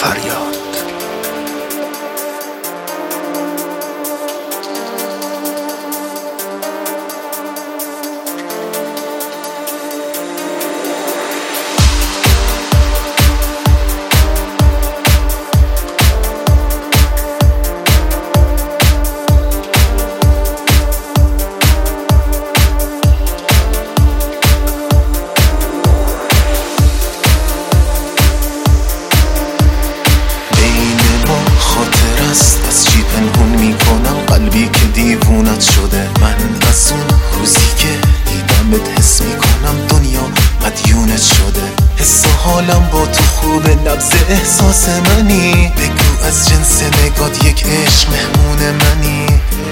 فریاد. از چی پنهون میکنم قلبی که دیوونت شده. من از اون روزی که دیدمت حس میکنم دنیا مدیونت شده. حس و حالم با تو خوبه، نبض احساس منی. بگو از جنس نگات یک عشق مهمون منی.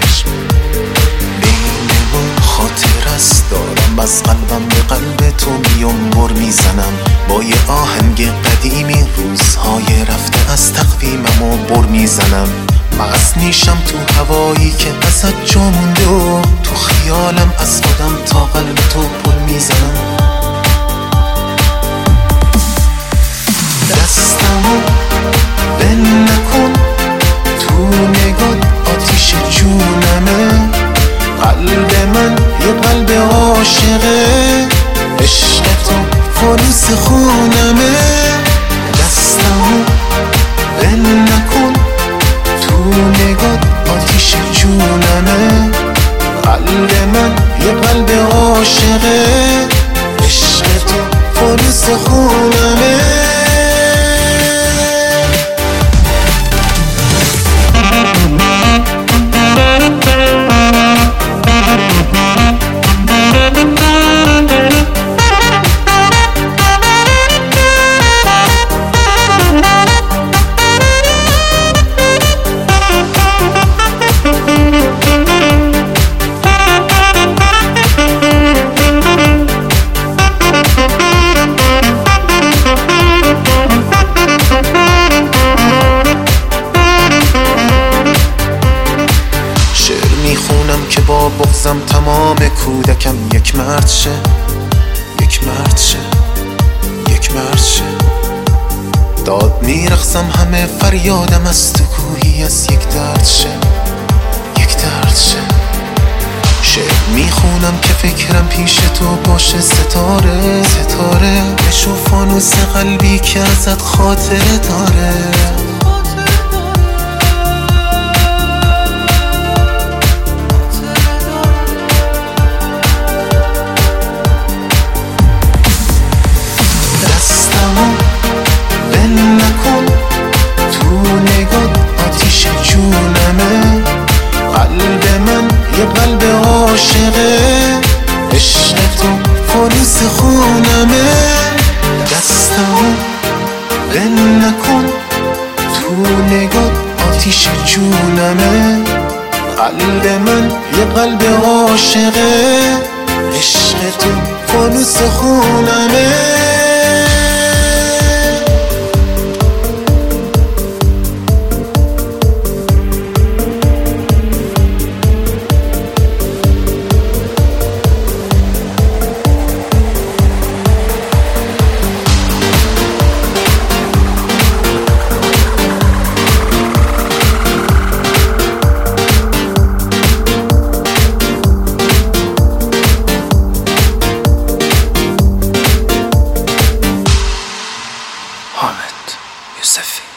بینمون خاطر است دارم، از قلبم به قلب تو میام بر میزنم. با یه آهنگ قدیمی روزهای رفته از تقویمم و بر میزنم. مست میشم تو هوایی که ازت جا مونده و تو خیالم از خودم تا قلب تو پل میزنم. دستمو بند نکن، تو نگات آتیش جونمه. قلب من یه قلب عاشقه، عشق تو فانوس خونمه. دستمو بند نکن، تو نگات آتیش جونمه. قلب من یه قلب عاشقه، عشق تو فانوس خونمه. میخونم که با بغضم تمام کودکم یک مرد شه، یک مرد شه، یک مرد شه. داد میرقصم همه فریادم از تو کوهی از یک درد شه، یک درد شه. شعر میخونم که فکرم پیش تو باشه ستاره، ستاره. بشو فانوس قلبی که ازت خاطره داره. قلب عاشقه، عشق تو فانوس خونمه. دستمو بند نکن، تو نگات آتیش جونمه. قلب من یه قلب عاشقه، عشق تو فانوس خونمه. حامد یوسفی.